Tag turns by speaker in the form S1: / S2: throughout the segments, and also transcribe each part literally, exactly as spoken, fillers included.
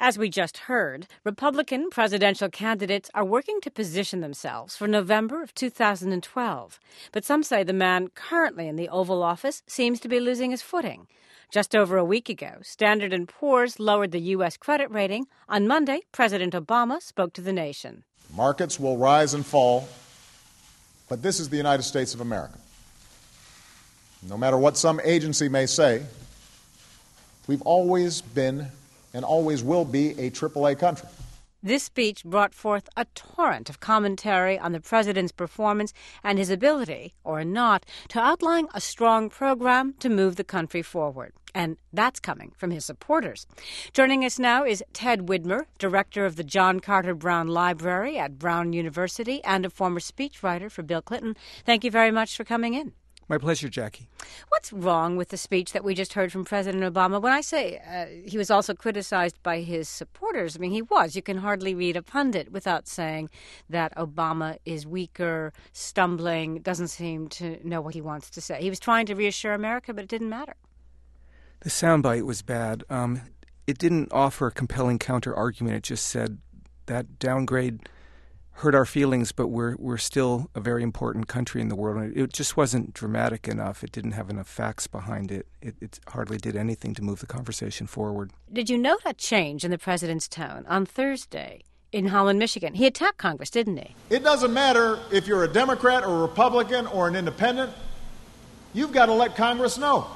S1: As we just heard, Republican presidential candidates are working to position themselves for November of two thousand twelve. But some say the man currently in the Oval Office seems to be losing his footing. Just over a week ago, Standard and Poor's lowered the U S credit rating. On Monday, President Obama spoke to the nation.
S2: Markets will rise and fall, but this is the United States of America. No matter what some agency may say, we've always been and always will be a triple A country.
S1: This speech brought forth a torrent of commentary on the president's performance and his ability, or not, to outline a strong program to move the country forward. And that's coming from his supporters. Joining us now is Ted Widmer, director of the John Carter Brown Library at Brown University and a former speechwriter for Bill Clinton. Thank you very much for coming in.
S3: My pleasure, Jackie.
S1: What's wrong with the speech that we just heard from President Obama? When I say uh, he was also criticized by his supporters, I mean, he was. You can hardly read a pundit without saying that Obama is weaker, stumbling, doesn't seem to know what he wants to say. He was trying to reassure America, but it didn't matter.
S3: The soundbite was bad. Um, it didn't offer a compelling counter-argument. It just said that downgrade hurt our feelings, but we're we're still a very important country in the world. And it just wasn't dramatic enough. It didn't have enough facts behind it. It, it hardly did anything to move the conversation forward.
S1: Did you note a change in the president's tone on Thursday in Holland, Michigan? He attacked Congress, didn't he?
S2: It doesn't matter if you're a Democrat or a Republican or an independent. You've got to let Congress know.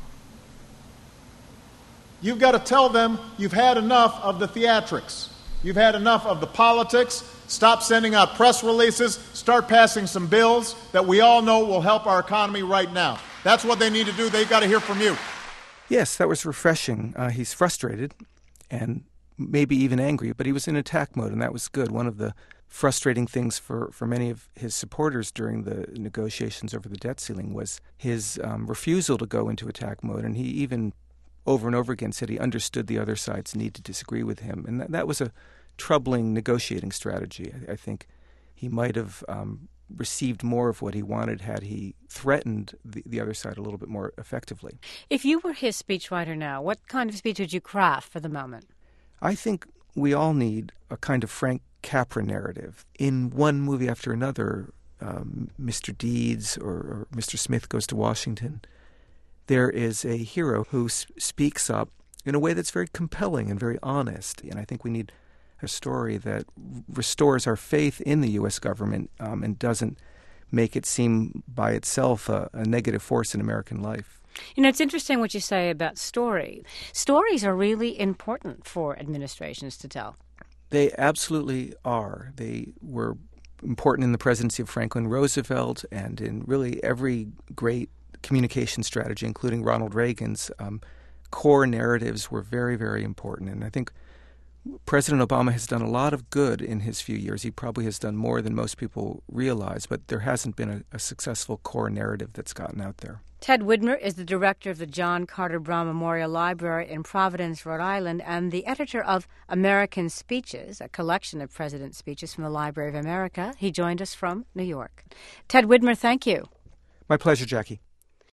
S2: You've got to tell them you've had enough of the theatrics. You've had enough of the politics. Stop sending out press releases. Start passing some bills that we all know will help our economy right now. That's what they need to do. They've got to hear from you.
S3: Yes, that was refreshing. Uh, he's frustrated and maybe even angry, but he was in attack mode, and that was good. One of the frustrating things for, for many of his supporters during the negotiations over the debt ceiling was his um, refusal to go into attack mode, and he even over and over again said he understood the other side's need to disagree with him. And that, that was a troubling negotiating strategy. I, I think he might have um, received more of what he wanted had he threatened the, the other side a little bit more effectively.
S1: If you were his speechwriter now, what kind of speech would you craft for the moment?
S3: I think we all need a kind of Frank Capra narrative. In one movie after another, um, Mister Deeds or, or Mister Smith Goes to Washington, there is a hero who s- speaks up in a way that's very compelling and very honest. And I think we need a story that restores our faith in the U S government um, and doesn't make it seem by itself a, a negative force in American life.
S1: You know, it's interesting what you say about story. Stories are really important for administrations to tell.
S3: They absolutely are. They were important in the presidency of Franklin Roosevelt and in really every great communication strategy, including Ronald Reagan's. Um, core narratives were very, very important. And I think President Obama has done a lot of good in his few years. He probably has done more than most people realize, but there hasn't been a, a successful core narrative that's gotten out there.
S1: Ted Widmer is the director of the John Carter Brown Memorial Library in Providence, Rhode Island, and the editor of American Speeches, a collection of president's speeches from the Library of America. He joined us from New York. Ted Widmer, thank you.
S3: My pleasure, Jackie.